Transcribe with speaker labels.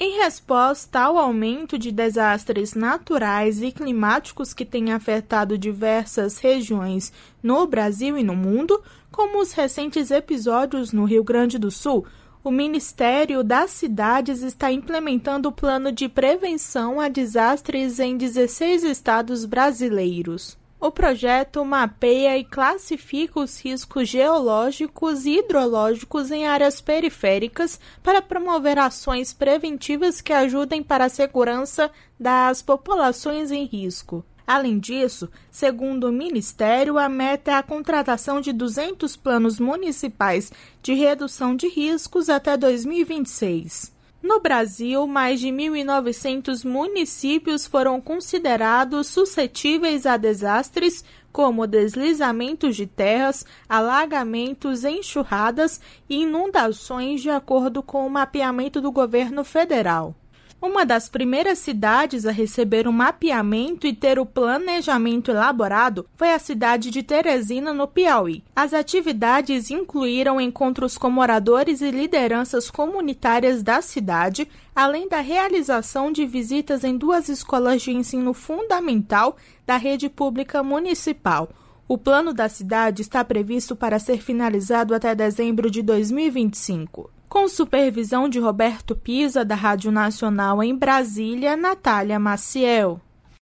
Speaker 1: Em resposta ao aumento de desastres naturais e climáticos que têm afetado diversas regiões no Brasil e no mundo, como os recentes episódios no Rio Grande do Sul, o Ministério das Cidades está implementando o plano de prevenção a desastres em 16 estados brasileiros. O projeto mapeia e classifica os riscos geológicos e hidrológicos em áreas periféricas para promover ações preventivas que ajudem para a segurança das populações em risco. Além disso, segundo o Ministério, a meta é a contratação de 200 planos municipais de redução de riscos até 2026. No Brasil, mais de 1.900 municípios foram considerados suscetíveis a desastres como deslizamentos de terras, alagamentos, enxurradas e inundações, de acordo com o mapeamento do governo federal. Uma das primeiras cidades a receber o mapeamento e ter o planejamento elaborado foi a cidade de Teresina, no Piauí. As atividades incluíram encontros com moradores e lideranças comunitárias da cidade, além da realização de visitas em 2 escolas de ensino fundamental da rede pública municipal. O plano da cidade está previsto para ser finalizado até dezembro de 2025. Com supervisão de Roberto Pisa, da Rádio Nacional em Brasília, Natália Maciel.